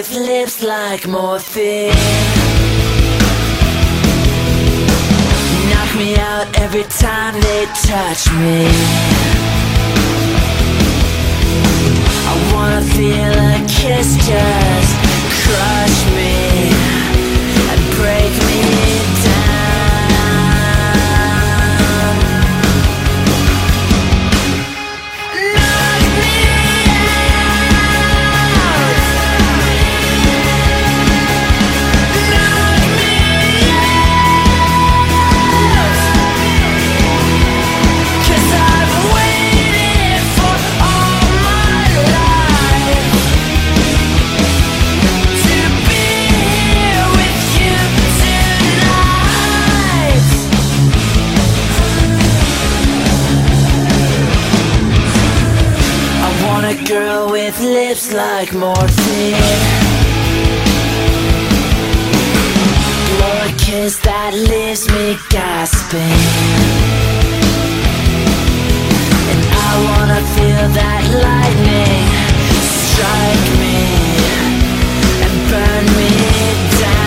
with lips like morphine. Knock me out every time they touch me. I wanna feel a kiss just crush me and break me down. A girl with lips like morphine. Blow a kiss that leaves me gasping. And I wanna feel that lightning strike me and burn me down.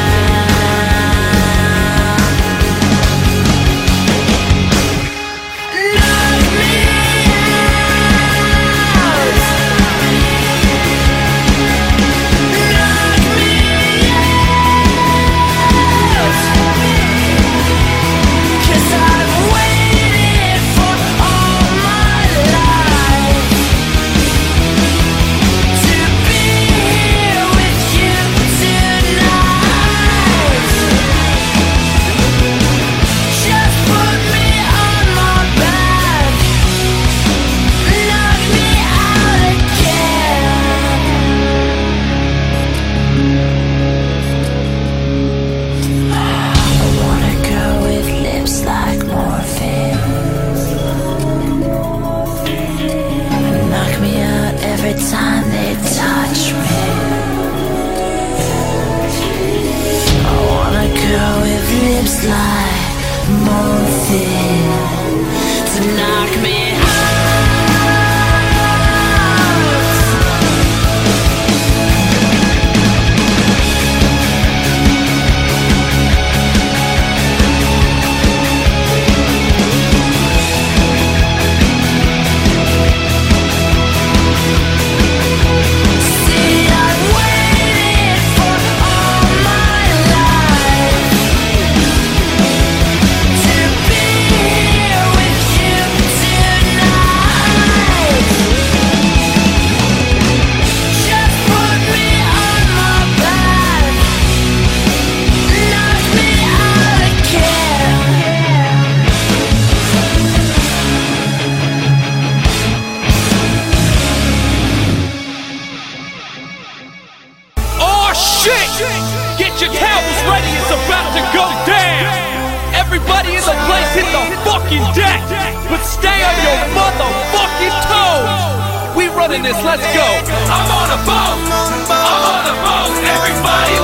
Let's go. I'm on a boat. I'm on a boat. Everybody